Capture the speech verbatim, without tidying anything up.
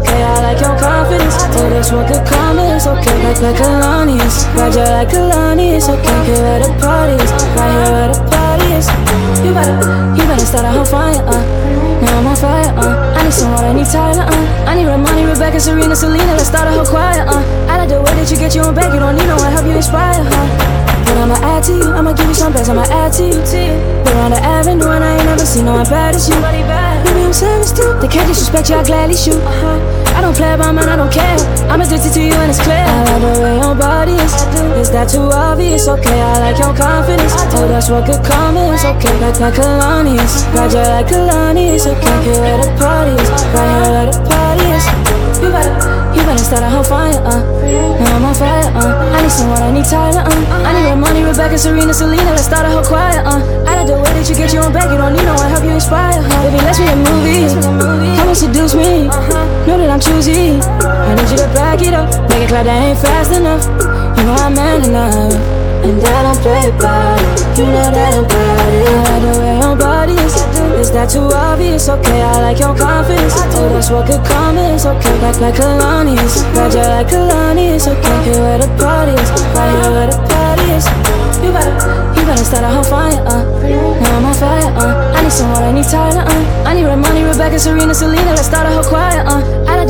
okay. I like your confidence. Oh, that's what could come is okay. Like like Kalani's, ride you like Kalani's, okay. Here where the party is, right here where the party is. You better, you better start a whole fire, uh. Now I'm on fire, uh. I need some water, I need Tyler, uh. I need Ramani, Rebecca, Serena, Selena. Let's start a whole choir, uh. I like the way that you get you on back. You don't need no one, help you inspire, huh? But I'ma add to you, I'ma give you some best, I'ma add to you. We're on the avenue and I ain't never seen no one bad as you. Maybe I'm savage too, they can't disrespect you, I gladly shoot. I don't play about mine, I don't care. I'm addicted to you and it's clear. I like the way your body is, is that too obvious? Okay, I like your confidence. Oh, that's what could come is okay. Like like Kalani's, ride you like Kalani's, okay. Here where the party is, right here where the party is. You better, you better start a whole fire, uh. Now I'm on fire, uh. I need someone, I need Tyler, uh. I need Ramani, Rebecca, Serena, Selena. Let's start a whole choir, uh. I like the way that you get you on back. You don't need no one, help you inspire, huh? Baby, let's make a movie. Come and seduce me. Know that I'm choosy. I need you to back it up. Make it clear that ain't fast enough. You know I'm man enough, and that I'm play about it. You know that I'm about it. I like the way your body is. Is that too obvious? Okay, I like your confidence. Oh, that's what could come is okay. Like like Kalani's, ride you like Kalani's, okay. Here where the party is, right here where the party is. You better, you better start a whole fire, uh. Now I'm on fire, uh. I need someone, I need Tyler, uh. I need Ramani, Rebecca, Serena, Selena. Let's start a whole choir, uh. I like